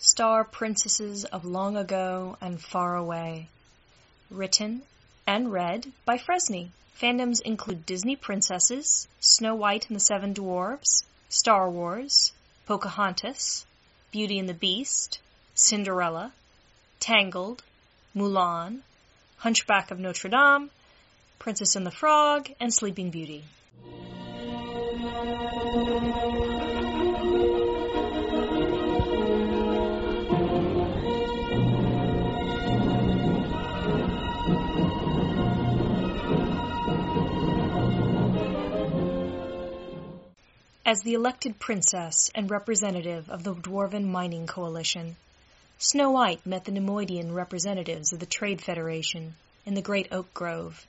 Star Princesses of Long Ago and Far Away. Written and read by Fresney. Fandoms include Disney Princesses, Snow White and the Seven Dwarfs, Star Wars, Pocahontas, Beauty and the Beast, Cinderella, Tangled, Mulan, Hunchback of Notre Dame, Princess and the Frog, and Sleeping Beauty. As the elected princess and representative of the Dwarven Mining Coalition, Snow White met the Nemoidian representatives of the Trade Federation in the Great Oak Grove.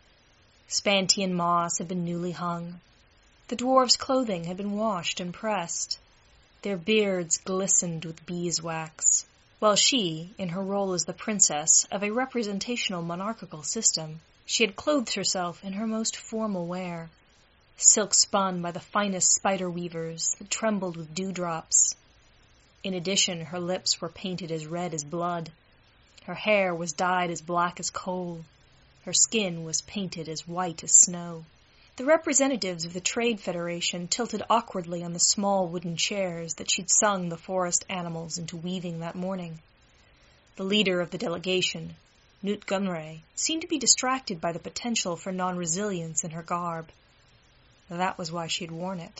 Spantian moss had been newly hung. The dwarves' clothing had been washed and pressed. Their beards glistened with beeswax, while she, in her role as the princess of a representational monarchical system, she had clothed herself in her most formal wear. Silk spun by the finest spider weavers that trembled with dewdrops. In addition, her lips were painted as red as blood. Her hair was dyed as black as coal. Her skin was painted as white as snow. The representatives of the Trade Federation tilted awkwardly on the small wooden chairs that she'd sung the forest animals into weaving that morning. The leader of the delegation, Nute Gunray, seemed to be distracted by the potential for non-resilience in her garb. That was why she had worn it.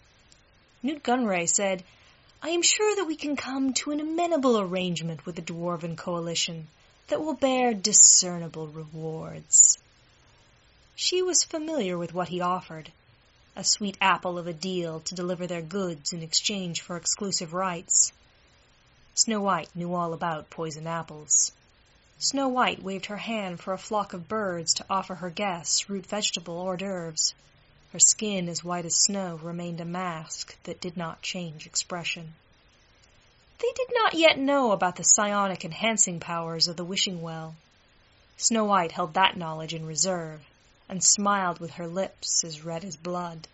Nute Gunray said, "I am sure that we can come to an amenable arrangement with the Dwarven Coalition that will bear discernible rewards." She was familiar with what he offered, a sweet apple of a deal to deliver their goods in exchange for exclusive rights. Snow White knew all about poison apples. Snow White waved her hand for a flock of birds to offer her guests root vegetable hors d'oeuvres. Her skin, as white as snow, remained a mask that did not change expression. They did not yet know about the psionic enhancing powers of the wishing well. Snow White held that knowledge in reserve, and smiled with her lips as red as blood.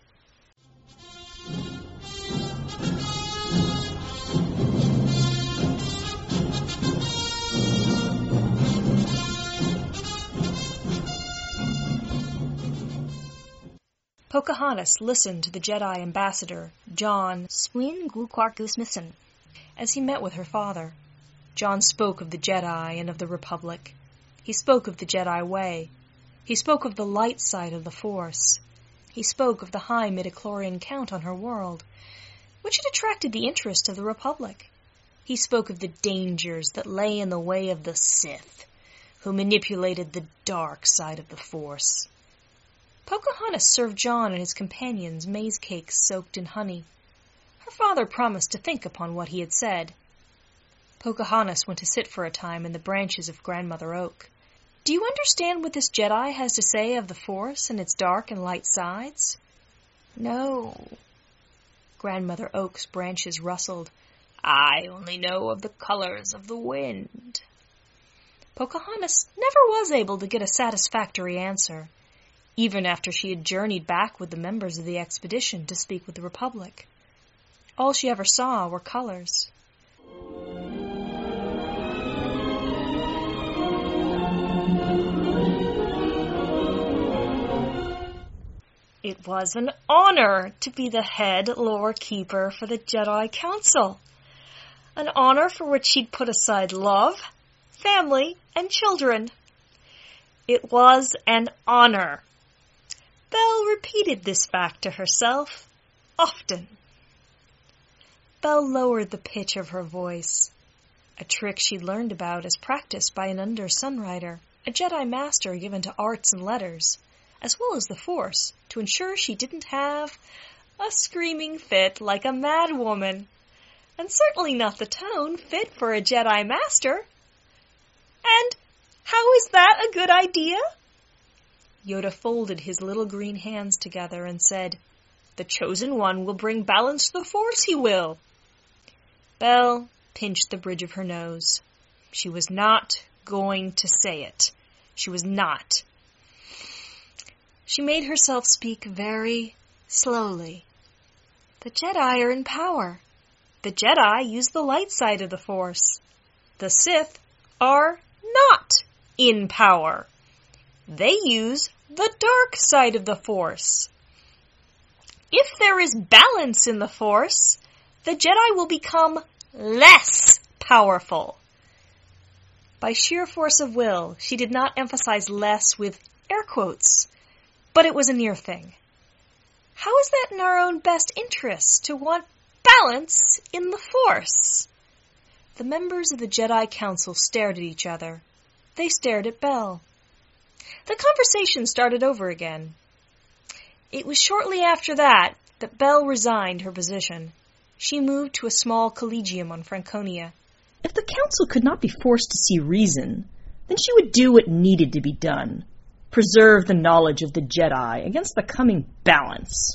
Pocahontas listened to the Jedi ambassador, John Swin Gluquark-Gusmison, as he met with her father. John spoke of the Jedi and of the Republic. He spoke of the Jedi way. He spoke of the light side of the Force. He spoke of the high midichlorian count on her world, which had attracted the interest of the Republic. He spoke of the dangers that lay in the way of the Sith, who manipulated the dark side of the Force. Pocahontas served John and his companions maize cakes soaked in honey. Her father promised to think upon what he had said. Pocahontas went to sit for a time in the branches of Grandmother Oak. "Do you understand what this Jedi has to say of the Force and its dark and light sides?" "No." Grandmother Oak's branches rustled. "I only know of the colors of the wind." Pocahontas never was able to get a satisfactory answer, even after she had journeyed back with the members of the expedition to speak with the Republic. All she ever saw were colors. It was an honor to be the head lore keeper for the Jedi Council. An honor for which she'd put aside love, family, and children. It was an honor. Belle repeated this fact to herself often. Belle lowered the pitch of her voice, a trick she'd learned about as practiced by an Under Sunrider, a Jedi master given to arts and letters, as well as the Force, to ensure she didn't have a screaming fit like a mad woman, and certainly not the tone fit for a Jedi master. "And how is that a good idea?" Yoda folded his little green hands together and said, "The chosen one will bring balance to the Force, he will." Belle pinched the bridge of her nose. She was not going to say it. She was not. She made herself speak very slowly. "The Jedi are in power. The Jedi use the light side of the Force. The Sith are not in power. They use the dark side of the Force. If there is balance in the Force, the Jedi will become less powerful. By sheer force of will, she did not emphasize less with air quotes, but it was a near thing. How is that in our own best interest to want balance in the Force? The members of the Jedi Council stared at each other. They stared at Belle. The conversation started over again. It was shortly after that Belle resigned her position. She moved to a small collegium on Franconia. If the council could not be forced to see reason, then she would do what needed to be done. Preserve the knowledge of the Jedi against the coming balance.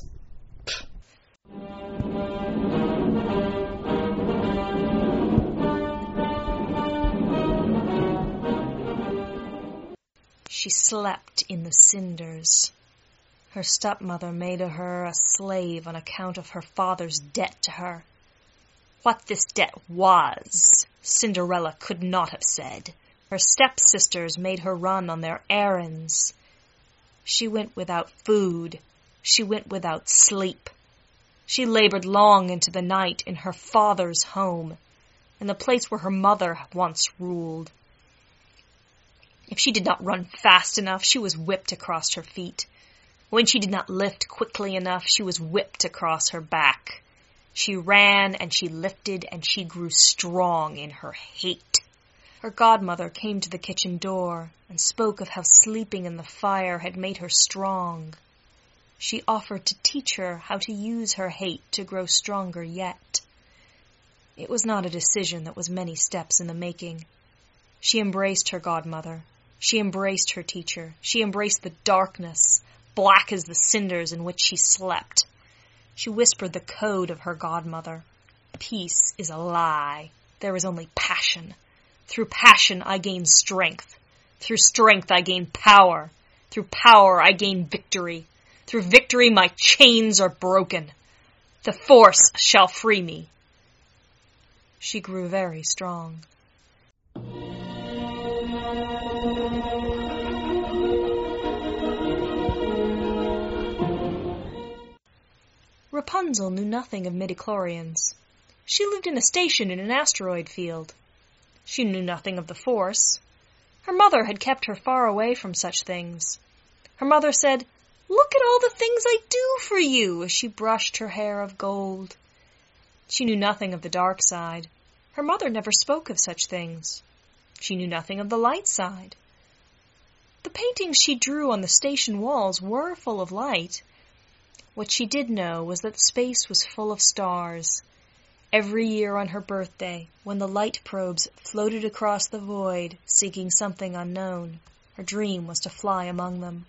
She slept in the cinders. Her stepmother made of her a slave on account of her father's debt to her. What this debt was, Cinderella could not have said. Her stepsisters made her run on their errands. She went without food. She went without sleep. She labored long into the night in her father's home, in the place where her mother once ruled. If she did not run fast enough, she was whipped across her feet. When she did not lift quickly enough, she was whipped across her back. She ran and she lifted and she grew strong in her hate. Her godmother came to the kitchen door and spoke of how sleeping in the fire had made her strong. She offered to teach her how to use her hate to grow stronger yet. It was not a decision that was many steps in the making. She embraced her godmother. She embraced her teacher. She embraced the darkness, black as the cinders in which she slept. She whispered the code of her godmother. Peace is a lie. There is only passion. Through passion I gain strength. Through strength I gain power. Through power I gain victory. Through victory my chains are broken. The Force shall free me. She grew very strong. Rapunzel knew nothing of midichlorians. She lived in a station in an asteroid field. She knew nothing of the Force. Her mother had kept her far away from such things. Her mother said, "Look at all the things I do for you," as she brushed her hair of gold. She knew nothing of the dark side. Her mother never spoke of such things. She knew nothing of the light side. The paintings she drew on the station walls were full of light. What she did know was that space was full of stars. Every year on her birthday, when the light probes floated across the void, seeking something unknown, her dream was to fly among them.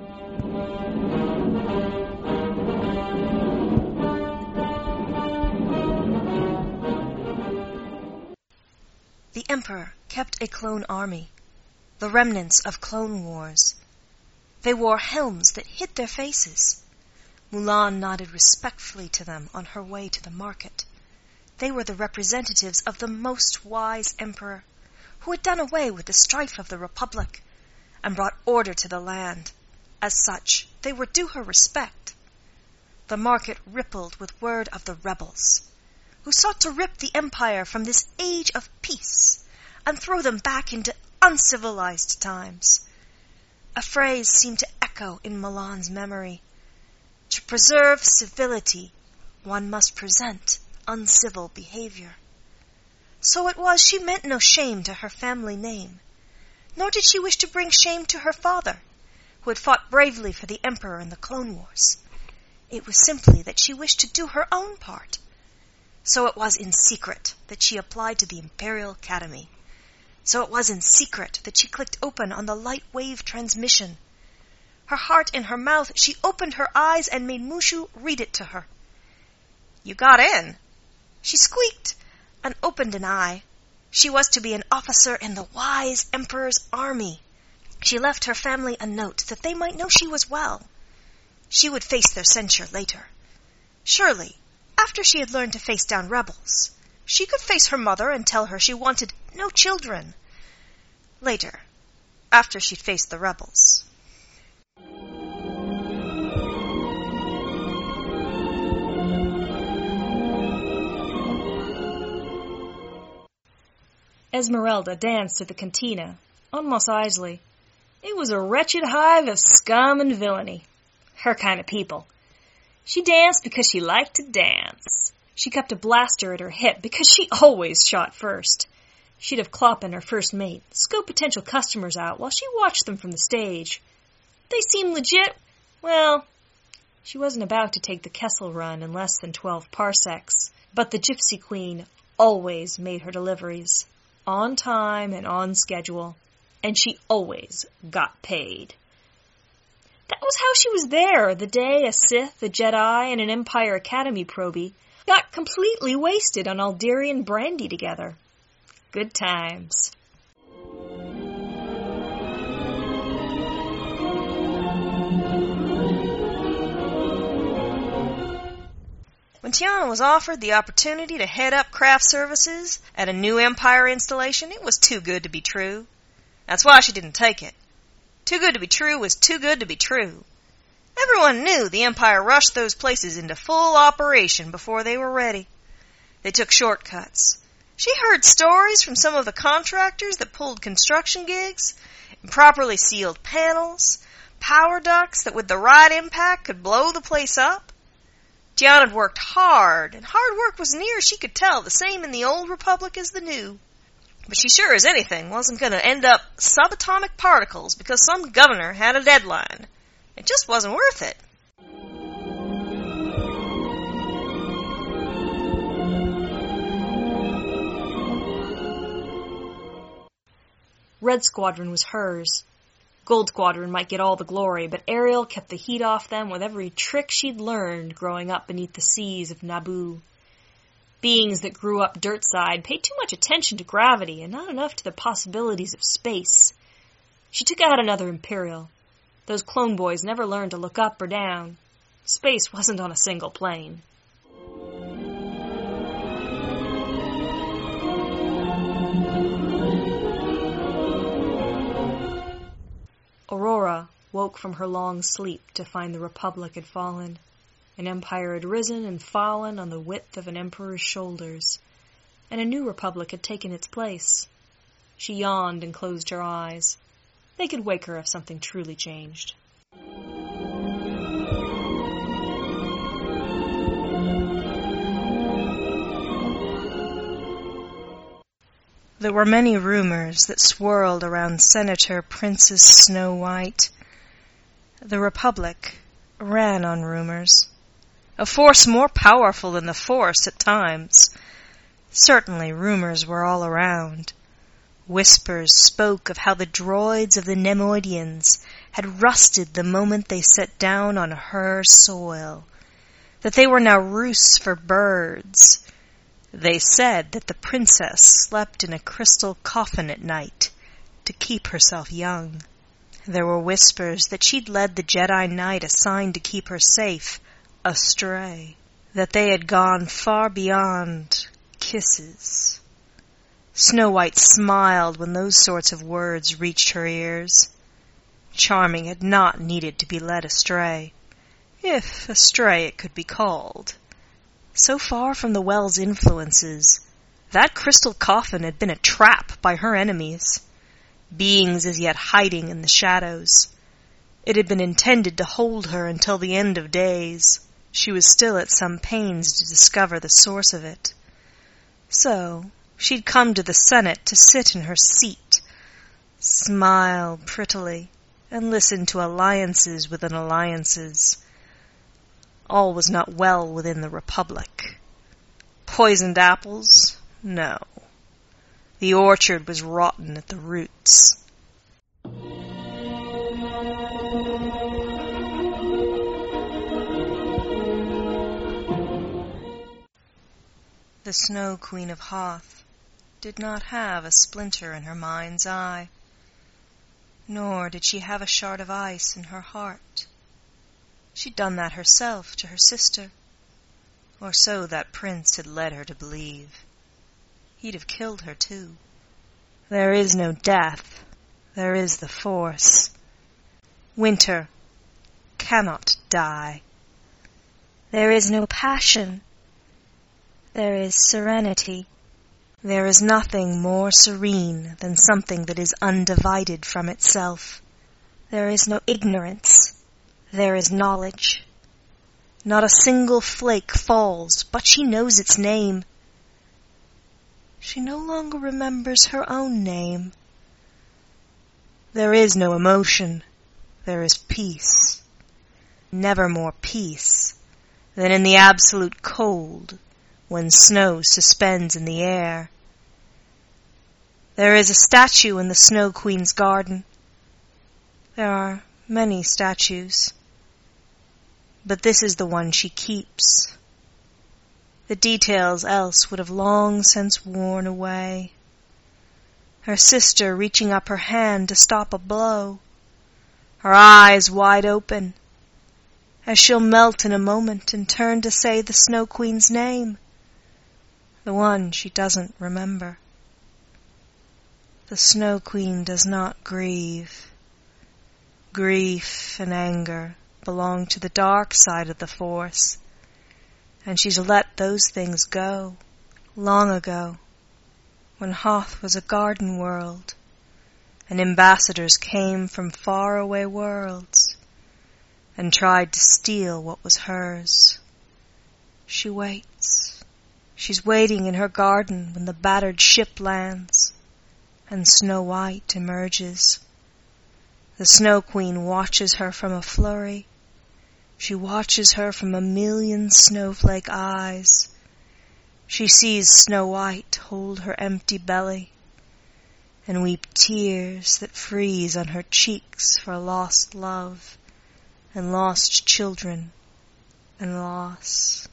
The Emperor kept a clone army, the remnants of Clone Wars. They wore helms that hid their faces. Mulan nodded respectfully to them on her way to the market. They were the representatives of the most wise emperor, who had done away with the strife of the Republic and brought order to the land. As such, they were due her respect. The market rippled with word of the rebels, who sought to rip the empire from this age of peace and throw them back into uncivilized times. A phrase seemed to echo in Mulan's memory. To preserve civility, one must present uncivil behavior. So it was she meant no shame to her family name, nor did she wish to bring shame to her father, who had fought bravely for the Emperor in the Clone Wars. It was simply that she wished to do her own part. So it was in secret that she applied to the Imperial Academy. So it was in secret that she clicked open on the light wave transmission. Her heart in her mouth, she opened her eyes and made Mushu read it to her. "You got in?" She squeaked and opened an eye. She was to be an officer in the wise Emperor's army. She left her family a note that they might know she was well. She would face their censure later. Surely, after she had learned to face down rebels. She could face her mother and tell her she wanted no children. Later, after she'd faced the rebels. Esmeralda danced at the cantina on Mos Eisley. It was a wretched hive of scum and villainy. Her kind of people. She danced because she liked to dance. She kept a blaster at her hip because she always shot first. She'd have Kloppen, her first mate, scope potential customers out while she watched them from the stage. They seemed legit. Well, she wasn't about to take the Kessel Run in less than 12 parsecs, but the Gypsy Queen always made her deliveries. On time and on schedule, and she always got paid. That was how she was there the day a Sith, a Jedi, and an Empire Academy probie got completely wasted on Alderian brandy together. Good times. When Tiana was offered the opportunity to head up craft services at a new Empire installation, it was too good to be true. That's why she didn't take it. Too good to be true was too good to be true. Everyone knew the Empire rushed those places into full operation before they were ready. They took shortcuts. She heard stories from some of the contractors that pulled construction gigs, improperly sealed panels, power ducts that with the right impact could blow the place up. Tiana had worked hard, and hard work was near, she could tell, the same in the old Republic as the new. But she sure as anything wasn't going to end up subatomic particles because some governor had a deadline. It just wasn't worth it. Red Squadron was hers. Gold Squadron might get all the glory, but Ariel kept the heat off them with every trick she'd learned growing up beneath the seas of Naboo. Beings that grew up dirtside paid too much attention to gravity and not enough to the possibilities of space. She took out another Imperial. Those clone boys never learned to look up or down. Space wasn't on a single plane. Aurora woke from her long sleep to find the Republic had fallen. An empire had risen and fallen on the width of an emperor's shoulders, and a new Republic had taken its place. She yawned and closed her eyes. They could wake her if something truly changed. There were many rumors that swirled around Senator Princess Snow White. The Republic ran on rumors. A force more powerful than the Force at times. Certainly rumors were all around. Whispers spoke of how the droids of the Nemoidians had rusted the moment they set down on her soil, that they were now roosts for birds. They said that the princess slept in a crystal coffin at night to keep herself young. There were whispers that she'd led the Jedi Knight assigned to keep her safe astray, that they had gone far beyond kisses. Snow White smiled when those sorts of words reached her ears. Charming had not needed to be led astray, if astray it could be called. So far from the Well's influences, that crystal coffin had been a trap by her enemies, beings as yet hiding in the shadows. It had been intended to hold her until the end of days. She was still at some pains to discover the source of it. So she'd come to the Senate to sit in her seat, smile prettily, and listen to alliances within alliances. All was not well within the Republic. Poisoned apples? No. The orchard was rotten at the roots. The Snow Queen of Hoth did not have a splinter in her mind's eye, nor did she have a shard of ice in her heart. She'd done that herself to her sister. Or so that prince had led her to believe. He'd have killed her too. There is no death, there is the force. Winter cannot die. There is no passion, there is serenity. There is nothing more serene than something that is undivided from itself. There is no ignorance, there is knowledge. Not a single flake falls, but she knows its name. She no longer remembers her own name. There is no emotion, there is peace. Never more peace than in the absolute cold, when snow suspends in the air. There is a statue in the Snow Queen's garden. There are many statues, but this is the one she keeps. The details else would have long since worn away. Her sister reaching up her hand to stop a blow, her eyes wide open, as she'll melt in a moment and turn to say the Snow Queen's name, the one she doesn't remember. The Snow Queen does not grieve. Grief and anger belong to the dark side of the Force, and she's let those things go, long ago, when Hoth was a garden world, and ambassadors came from faraway worlds, and tried to steal what was hers. She waits. She's waiting in her garden when the battered ship lands, and Snow White emerges. The Snow Queen watches her from a flurry. She watches her from a million snowflake eyes. She sees Snow White hold her empty belly, and weep tears that freeze on her cheeks for lost love, and lost children, and loss.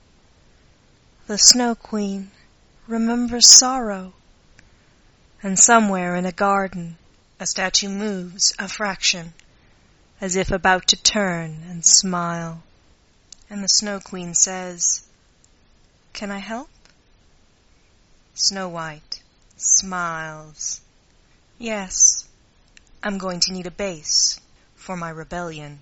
The Snow Queen remembers sorrow, and somewhere in a garden a statue moves a fraction, as if about to turn and smile. And the Snow Queen says, "Can I help?" Snow White smiles. "Yes, I'm going to need a base for my rebellion."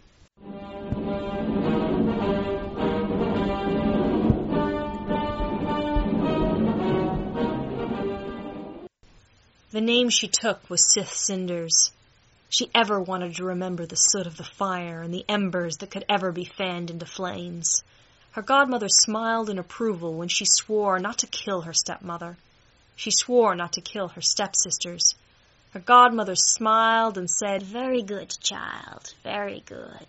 The name she took was Sith Cinders. She ever wanted to remember the soot of the fire and the embers that could ever be fanned into flames. Her godmother smiled in approval when she swore not to kill her stepmother. She swore not to kill her stepsisters. Her godmother smiled and said, "Very good, child, very good."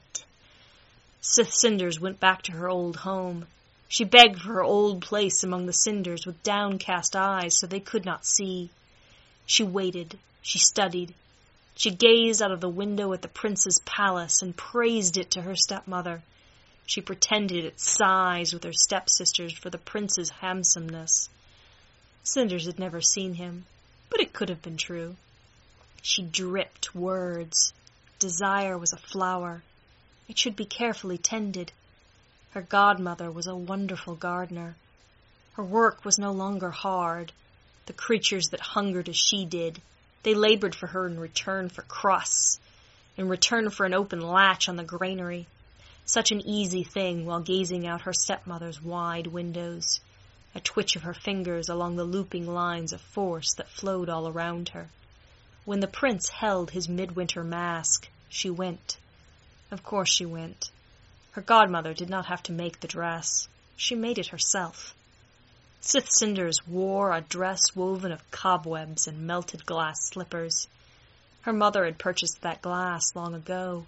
Sith Cinders went back to her old home. She begged for her old place among the cinders with downcast eyes so they could not see. She waited, she studied. She gazed out of the window at the prince's palace and praised it to her stepmother. She pretended its size with her stepsisters for the prince's handsomeness. Cinders had never seen him, but it could have been true. She dripped words. Desire was a flower. It should be carefully tended. Her godmother was a wonderful gardener. Her work was no longer hard. The creatures that hungered as she did, they labored for her in return for crusts, in return for an open latch on the granary. Such an easy thing while gazing out her stepmother's wide windows, a twitch of her fingers along the looping lines of force that flowed all around her. When the prince held his midwinter mask, she went. Of course she went. Her godmother did not have to make the dress. She made it herself. Sith Cinders wore a dress woven of cobwebs and melted glass slippers. Her mother had purchased that glass long ago.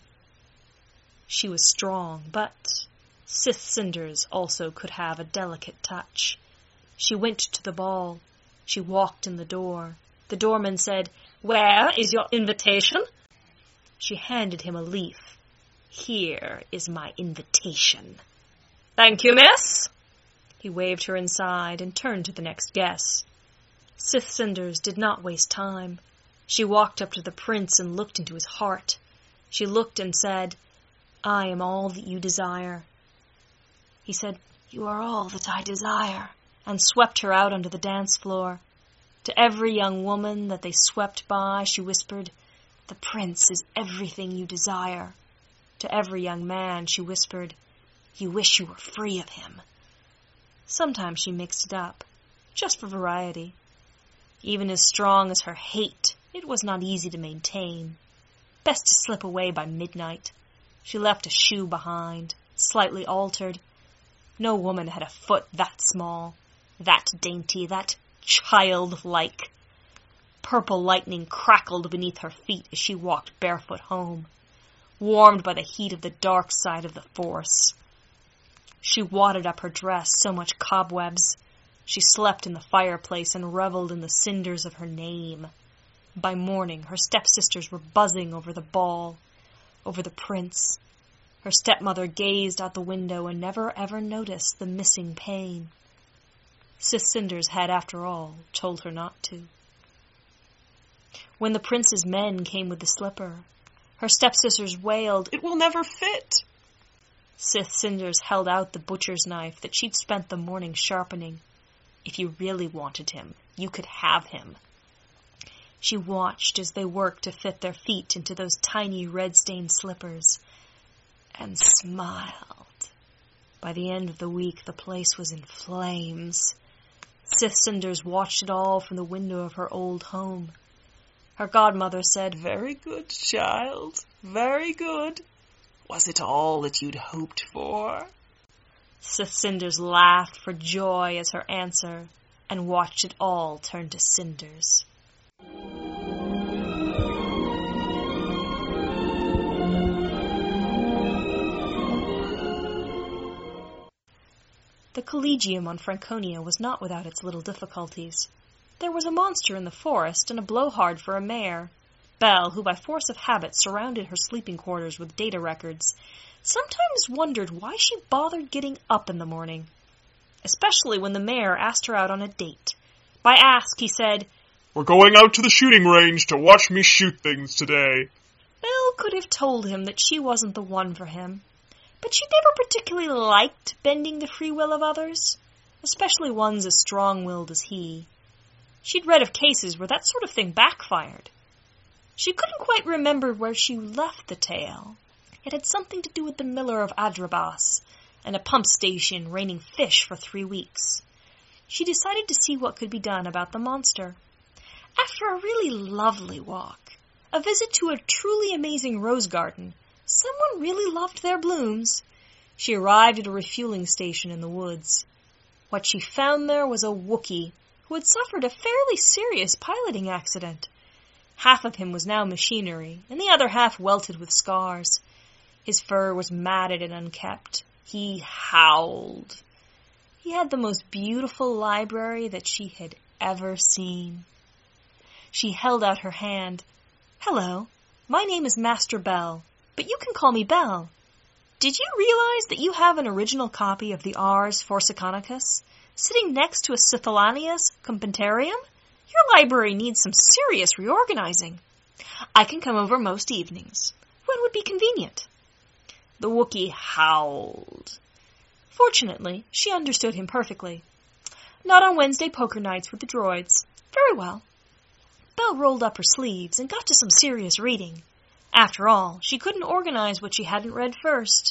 She was strong, but Sith Cinders also could have a delicate touch. She went to the ball. She walked in the door. The doorman said, "Where is your invitation?" She handed him a leaf. "Here is my invitation." "Thank you, miss." He waved her inside and turned to the next guest. Sith Cinders did not waste time. She walked up to the prince and looked into his heart. She looked and said, "I am all that you desire." He said, You are all that I desire, and swept her out onto the dance floor. To every young woman that they swept by, she whispered, The prince is everything you desire. To every young man, she whispered, You wish you were free of him. Sometimes she mixed it up, just for variety. Even as strong as her hate, it was not easy to maintain. Best to slip away by midnight. She left a shoe behind, slightly altered. No woman had a foot that small, that dainty, that childlike. Purple lightning crackled beneath her feet as she walked barefoot home, warmed by the heat of the dark side of the force. She wadded up her dress, so much cobwebs. She slept in the fireplace and reveled in the cinders of her name. By morning, her stepsisters were buzzing over the ball, over the prince. Her stepmother gazed out the window and never ever noticed the missing pane. Sis Cinders had, after all, told her not to. When the prince's men came with the slipper, her stepsisters wailed, It will never fit! Sis Cinders held out the butcher's knife that she'd spent the morning sharpening. If you really wanted him, you could have him. She watched as they worked to fit their feet into those tiny red-stained slippers, and smiled. By the end of the week, the place was in flames. Sis Cinders watched it all from the window of her old home. Her godmother said, Very good, child, very good. Was it all that you'd hoped for? Sis Cinders laughed for joy as her answer, and watched it all turn to cinders. The Collegium on Franconia was not without its little difficulties. There was a monster in the forest and a blowhard for a mayor. Belle, who by force of habit surrounded her sleeping quarters with data records, sometimes wondered why she bothered getting up in the morning, especially when the mayor asked her out on a date. By ask, he said, We're going out to the shooting range to watch me shoot things today. Belle could have told him that she wasn't the one for him, but she never particularly liked bending the free will of others, especially ones as strong-willed as he. She'd read of cases where that sort of thing backfired. She couldn't quite remember where she left the tale. It had something to do with the miller of Adrabas and a pump station raining fish for 3 weeks. She decided to see what could be done about the monster. After a really lovely walk, a visit to a truly amazing rose garden, someone really loved their blooms, she arrived at a refueling station in the woods. What she found there was a Wookiee who had suffered a fairly serious piloting accident. Half of him was now machinery, and the other half welted with scars. His fur was matted and unkempt. He howled. He had the most beautiful library that she had ever seen. She held out her hand. Hello, my name is Master Bell, but you can call me Belle. Did you realize that you have an original copy of the Ars Forsiconicus sitting next to a Sithilanius Commentarium? Your library needs some serious reorganizing. I can come over most evenings. When would be convenient? The Wookiee howled. Fortunately, she understood him perfectly. Not on Wednesday poker nights with the droids. Very well. Belle rolled up her sleeves and got to some serious reading. After all, she couldn't organize what she hadn't read first.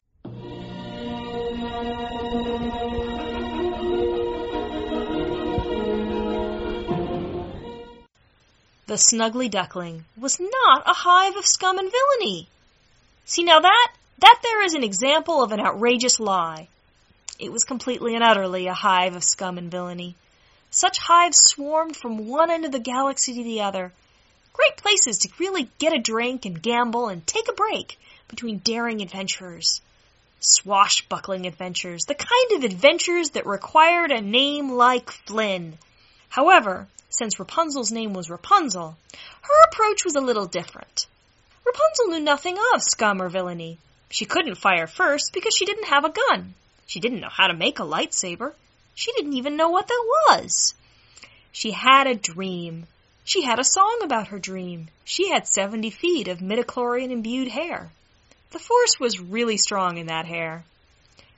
The Snuggly Duckling was not a hive of scum and villainy. See, now that there is an example of an outrageous lie. It was completely and utterly a hive of scum and villainy. Such hives swarmed from one end of the galaxy to the other. Great places to really get a drink and gamble and take a break between daring adventurers. Swashbuckling adventures, the kind of adventures that required a name like Flynn. However, since Rapunzel's name was Rapunzel, her approach was a little different. Rapunzel knew nothing of scum or villainy. She couldn't fire first because she didn't have a gun. She didn't know how to make a lightsaber. She didn't even know what that was. She had a dream. She had a song about her dream. She had 70 feet of midichlorian-imbued hair. The Force was really strong in that hair.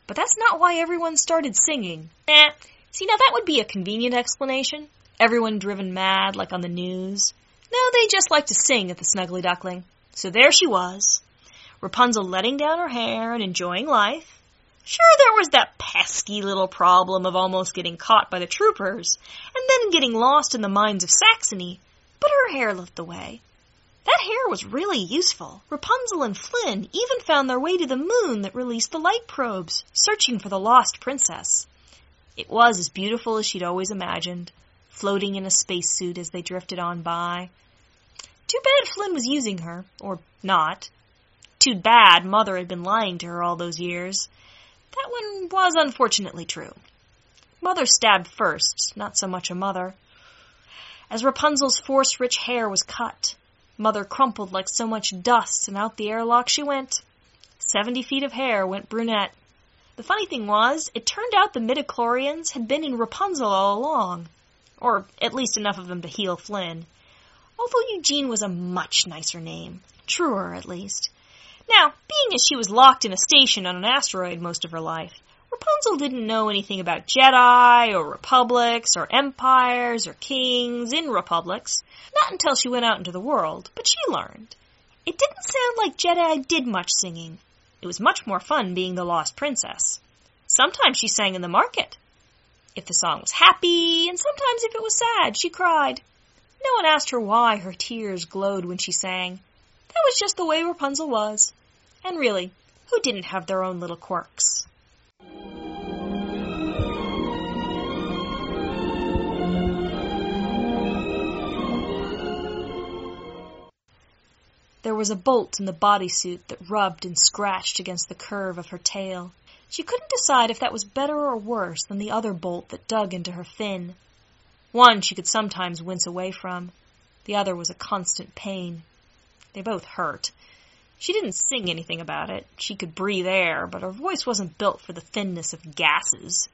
But that's not why everyone started singing. See, now that would be a convenient explanation. Everyone driven mad, like on the news. No, they just like to sing at the Snuggly Duckling. So there she was, Rapunzel letting down her hair and enjoying life. Sure, there was that pesky little problem of almost getting caught by the troopers, and then getting lost in the mines of Saxony, but her hair lit the way. That hair was really useful. Rapunzel and Flynn even found their way to the moon that released the light probes, searching for the lost princess. It was as beautiful as she'd always imagined, floating in a spacesuit as they drifted on by. Too bad Flynn was using her, or not. Too bad Mother had been lying to her all those years. That one was unfortunately true. Mother stabbed first, not so much a mother. As Rapunzel's force-rich hair was cut, Mother crumpled like so much dust, and out the airlock she went. 70 feet of hair went brunette. The funny thing was, it turned out the midichlorians had been in Rapunzel all along, or at least enough of them to heal Flynn. Although Eugene was a much nicer name, truer at least. Now, being as she was locked in a station on an asteroid most of her life, Rapunzel didn't know anything about Jedi, or republics, or empires, or kings in republics, not until she went out into the world, but she learned. It didn't sound like Jedi did much singing. It was much more fun being the lost princess. Sometimes she sang in the market. If the song was happy, and sometimes if it was sad, she cried. No one asked her why her tears glowed when she sang. That was just the way Rapunzel was. And really, who didn't have their own little quirks? There was a bolt in the bodysuit that rubbed and scratched against the curve of her tail. She couldn't decide if that was better or worse than the other bolt that dug into her fin. One she could sometimes wince away from. The other was a constant pain. They both hurt. She didn't sing anything about it. She could breathe air, but her voice wasn't built for the thinness of gases.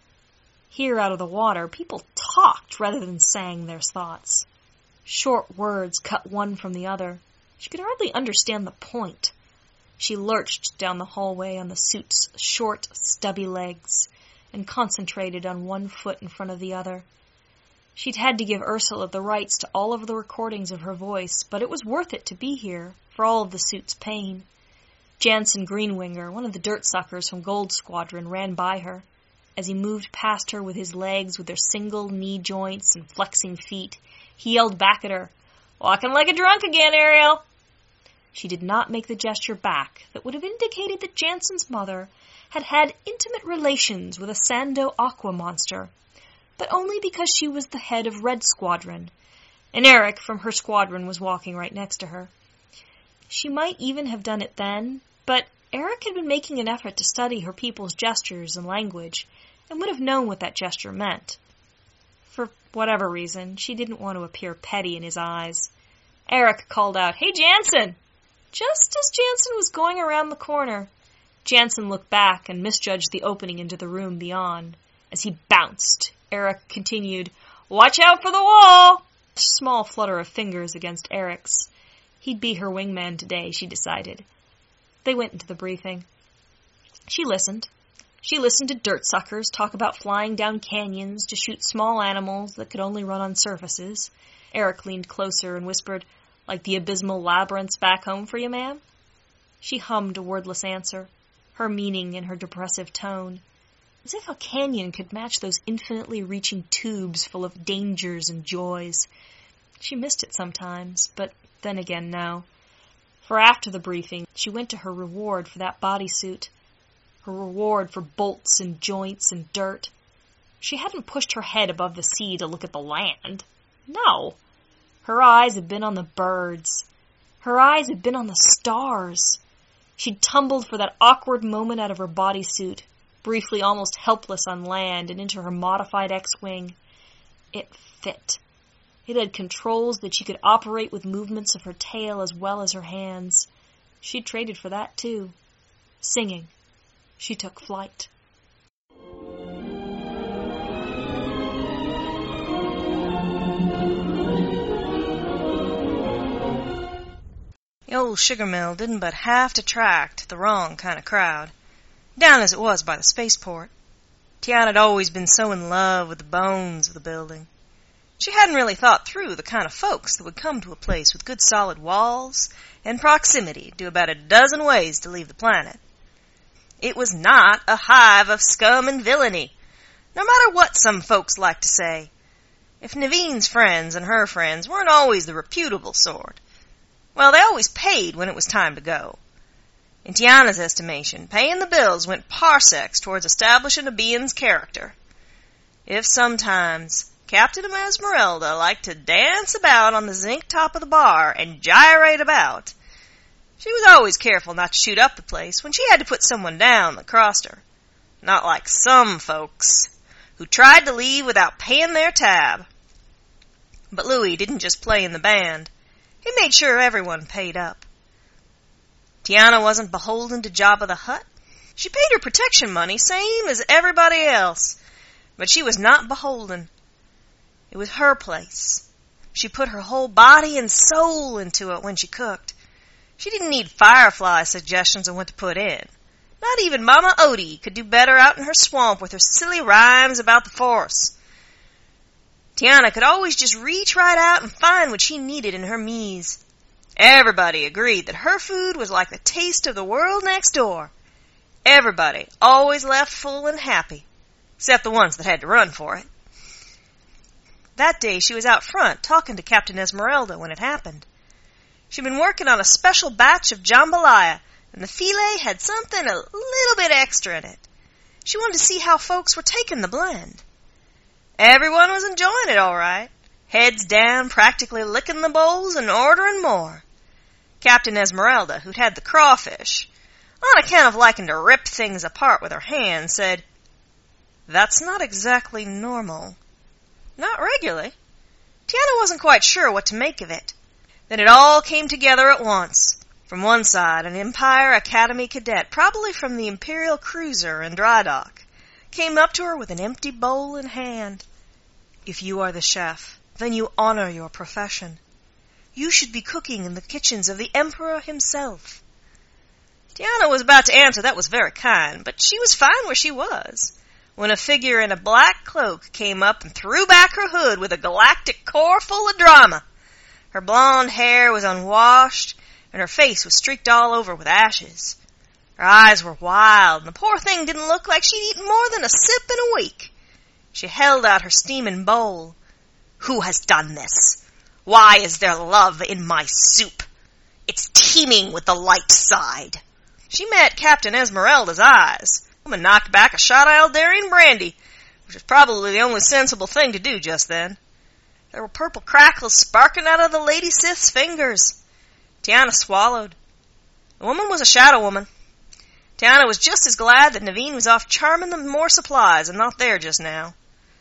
Here out of the water, people talked rather than sang their thoughts. Short words cut one from the other. She could hardly understand the point. She lurched down the hallway on the suit's short, stubby legs and concentrated on one foot in front of the other. She'd had to give Ursula the rights to all of the recordings of her voice, but it was worth it to be here, for all of the suit's pain. Jansen Greenwinger, one of the dirt suckers from Gold Squadron, ran by her. As he moved past her with his legs with their single knee joints and flexing feet, he yelled back at her, "Walking like a drunk again, Ariel!" She did not make the gesture back that would have indicated that Jansen's mother had had intimate relations with a Sando Aqua monster, but only because she was the head of Red Squadron, and Eric from her squadron was walking right next to her. She might even have done it then, but Eric had been making an effort to study her people's gestures and language, and would have known what that gesture meant. For whatever reason, she didn't want to appear petty in his eyes. Eric called out, "Hey, Jansen!" Just as Jansen was going around the corner, Jansen looked back and misjudged the opening into the room beyond. As he bounced, Eric continued, "Watch out for the wall!" A small flutter of fingers against Eric's. He'd be her wingman today, she decided. They went into the briefing. She listened. She listened to dirt suckers talk about flying down canyons to shoot small animals that could only run on surfaces. Eric leaned closer and whispered, "Like the abysmal labyrinths back home for you, ma'am?" She hummed a wordless answer, her meaning in her depressive tone, as if a canyon could match those infinitely reaching tubes full of dangers and joys. She missed it sometimes, but then again, no. For after the briefing, she went to her reward for that bodysuit, her reward for bolts and joints and dirt. She hadn't pushed her head above the sea to look at the land. No. Her eyes had been on the birds. Her eyes had been on the stars. She'd tumbled for that awkward moment out of her bodysuit, briefly almost helpless on land, and into her modified X-Wing. It fit. It had controls that she could operate with movements of her tail as well as her hands. She'd traded for that, too. Singing. She took flight. The old sugar mill didn't but half attract the wrong kind of crowd. down as it was by the spaceport. Tiana had always been so in love with the bones of the building. She hadn't really thought through the kind of folks that would come to a place with good solid walls and proximity to about a dozen ways to leave the planet. It was not a hive of scum and villainy, no matter what some folks like to say. If Naveen's friends and her friends weren't always the reputable sort, well, they always paid when it was time to go. In Tiana's estimation, paying the bills went parsecs towards establishing a being's character. If sometimes Captain Esmeralda liked to dance about on the zinc top of the bar and gyrate about, she was always careful not to shoot up the place when she had to put someone down that crossed her. Not like some folks who tried to leave without paying their tab. But Louis didn't just play in the band. He made sure everyone paid up. Tiana wasn't beholden to Jabba the Hutt. She paid her protection money, same as everybody else. But she was not beholden. It was her place. She put her whole body and soul into it when she cooked. She didn't need Firefly suggestions on what to put in. Not even Mama Odie could do better out in her swamp with her silly rhymes about the Force. Tiana could always just reach right out and find what she needed in her mise. Everybody agreed that her food was like the taste of the world next door. Everybody always left full and happy, except the ones that had to run for it. That day she was out front talking to Captain Esmeralda when it happened. She'd been working on a special batch of jambalaya, and the filet had something a little bit extra in it. She wanted to see how folks were taking the blend. Everyone was enjoying it all right, heads down, practically licking the bowls and ordering more. Captain Esmeralda, who'd had the crawfish, on account of liking to rip things apart with her hands, said, "That's not exactly normal." Not regularly. Tiana wasn't quite sure what to make of it. Then it all came together at once. From one side, an Empire Academy cadet, probably from the Imperial cruiser in dry dock, came up to her with an empty bowl in hand. "If you are the chef, then you honor your profession. You should be cooking in the kitchens of the Emperor himself." Tiana was about to answer that was very kind, but she was fine where she was, when a figure in a black cloak came up and threw back her hood with a galactic core full of drama. Her blonde hair was unwashed, and her face was streaked all over with ashes. Her eyes were wild, and the poor thing didn't look like she'd eaten more than a sip in a week. She held out her steaming bowl. "Who has done this? Why is there love in my soup? It's teeming with the light side." She met Captain Esmeralda's eyes. The woman knocked back a shot of Eldarian brandy, which was probably the only sensible thing to do just then. There were purple crackles sparking out of the Lady Sith's fingers. Tiana swallowed. The woman was a shadow woman. Tiana was just as glad that Naveen was off charming them more supplies and not there just now.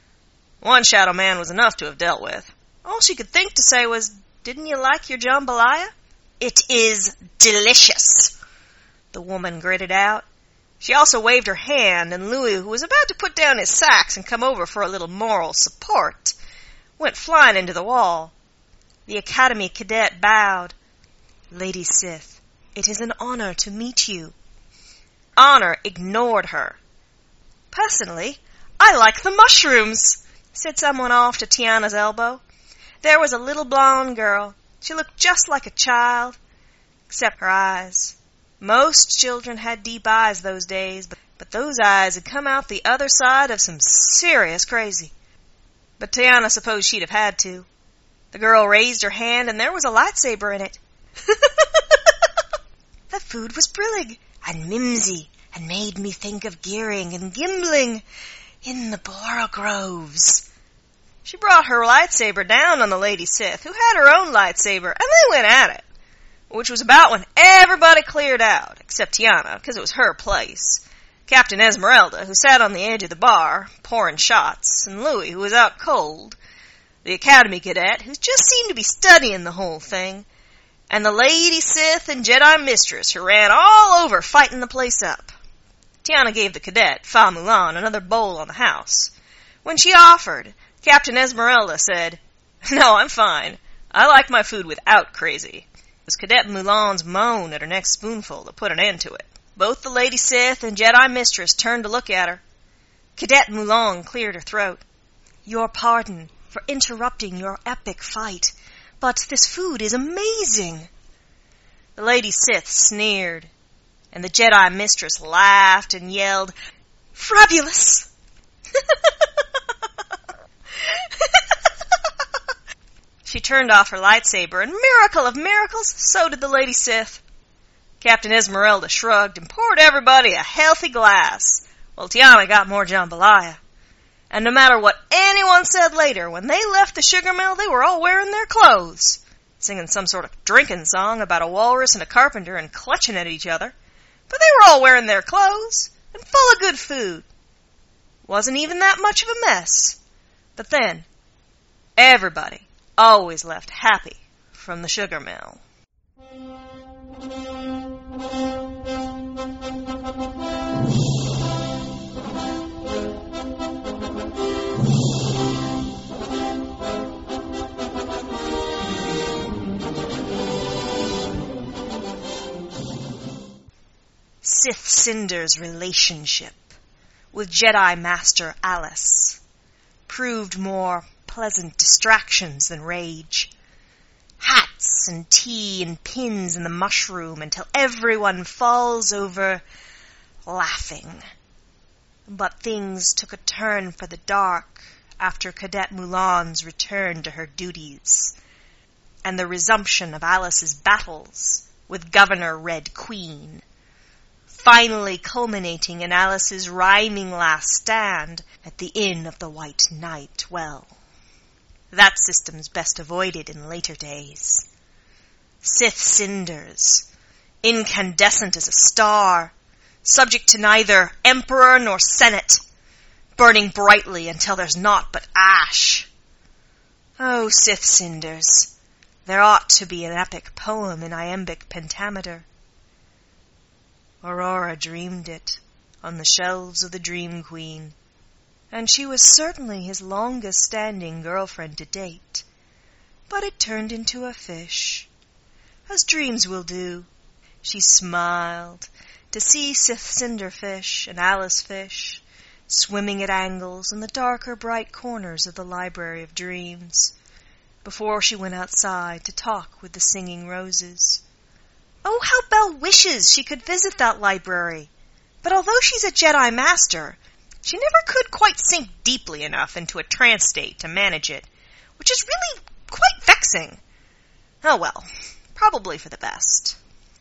One shadow man was enough to have dealt with. All she could think to say was, "Didn't you like your jambalaya?" "It is delicious," the woman gritted out. She also waved her hand, and Louis, who was about to put down his sacks and come over for a little moral support, went flying into the wall. The Academy cadet bowed. "Lady Sith, it is an honor to meet you." Honor ignored her. "Personally, I like the mushrooms," said someone off to Tiana's elbow. There was a little blonde girl. She looked just like a child, except her eyes. Most children had deep eyes those days, but those eyes had come out the other side of some serious crazy. But Tiana supposed she'd have had to. The girl raised her hand, and there was a lightsaber in it. "The food was brillig and mimsy, and made me think of Gearing and Gimbling in the Bora Groves." She brought her lightsaber down on the Lady Sith, who had her own lightsaber, and they went at it, which was about when everybody cleared out, except Tiana, because it was her place, Captain Esmeralda, who sat on the edge of the bar, pouring shots, and Louis, who was out cold, the Academy cadet, who just seemed to be studying the whole thing, and the Lady Sith and Jedi Mistress, who ran all over fighting the place up. Tiana gave the cadet, Fa Mulan, another bowl on the house. When she offered, Captain Esmeralda said, "No, I'm fine. I like my food without crazy." It was Cadet Mulan's moan at her next spoonful that put an end to it. Both the Lady Sith and Jedi Mistress turned to look at her. Cadet Mulan cleared her throat. "Your pardon for interrupting your epic fight, but this food is amazing." The Lady Sith sneered, and the Jedi Mistress laughed and yelled, "Fabulous!" She turned off her lightsaber, and miracle of miracles, so did the Lady Sith. Captain Esmeralda shrugged and poured everybody a healthy glass, while Tiana got more jambalaya. And no matter what anyone said later, when they left the sugar mill, they were all wearing their clothes, singing some sort of drinking song about a walrus and a carpenter and clutching at each other. But they were all wearing their clothes and full of good food. Wasn't even that much of a mess. But then, everybody always left happy from the sugar mill. Sith Cinder's relationship with Jedi Master Alice proved more pleasant distractions than rage. Hats and tea and pins in the mushroom until everyone falls over laughing. But things took a turn for the dark after Cadet Mulan's return to her duties, and the resumption of Alice's battles with Governor Red Queen, finally culminating in Alice's rhyming last stand at the Inn of the White Knight Well. That system's best avoided in later days. Sith cinders, incandescent as a star, subject to neither emperor nor senate, burning brightly until there's naught but ash. Oh, Sith cinders, there ought to be an epic poem in iambic pentameter. Aurora dreamed it on the shelves of the Dream Queen, and she was certainly his longest-standing girlfriend to date. But it turned into a fish, as dreams will do. She smiled to see Sith Cinderfish and Alice Fish swimming at angles in the darker bright corners of the Library of Dreams, before she went outside to talk with the singing roses. Oh, how Belle wishes she could visit that library! But although she's a Jedi Master, she never could quite sink deeply enough into a trance state to manage it, which is really quite vexing. Oh well, probably for the best.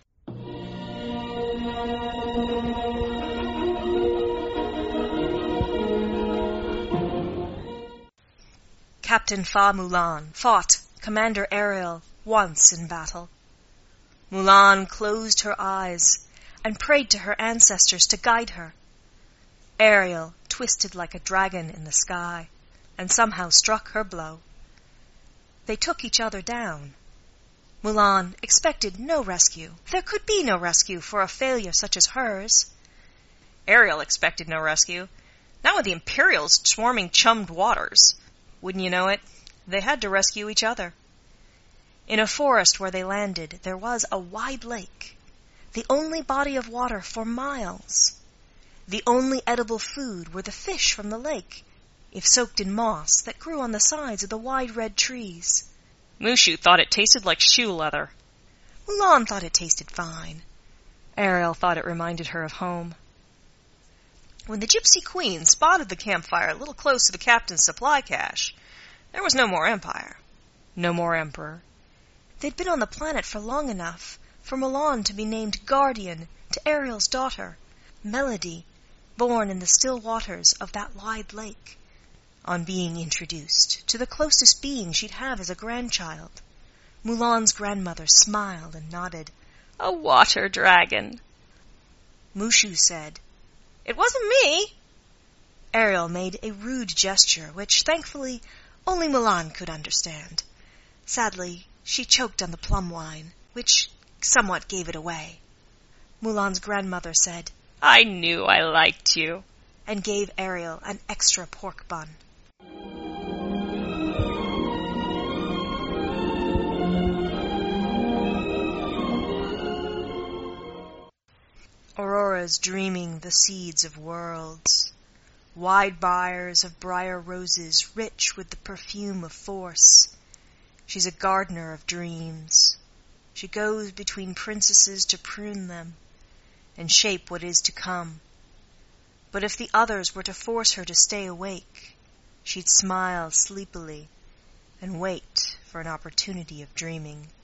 Captain Fa Mulan fought Commander Ariel once in battle. Mulan closed her eyes and prayed to her ancestors to guide her. Ariel twisted like a dragon in the sky and somehow struck her blow. They took each other down. Mulan expected no rescue. There could be no rescue for a failure such as hers. Ariel expected no rescue, not with the Imperials swarming chummed waters. Wouldn't you know it, they had to rescue each other. In a forest where they landed, there was a wide lake, the only body of water for miles. The only edible food were the fish from the lake, if soaked in moss that grew on the sides of the wide red trees. Mushu thought it tasted like shoe leather. Mulan thought it tasted fine. Ariel thought it reminded her of home. When the Gypsy Queen spotted the campfire a little close to the captain's supply cache, there was no more Empire, no more Emperor. They'd been on the planet for long enough for Mulan to be named guardian to Ariel's daughter, Melody, born in the still waters of that wide lake. On being introduced to the closest being she'd have as a grandchild, Mulan's grandmother smiled and nodded. "A water dragon." Mushu said, "It wasn't me." Ariel made a rude gesture, which, thankfully, only Mulan could understand. Sadly, she choked on the plum wine, which somewhat gave it away. Mulan's grandmother said, "I knew I liked you," and gave Ariel an extra pork bun. Aurora auroras dreaming the seeds of worlds, wide briars of briar roses rich with the perfume of force. She's a gardener of dreams. She goes between princesses to prune them and shape what is to come. But if the others were to force her to stay awake, she'd smile sleepily and wait for an opportunity of dreaming.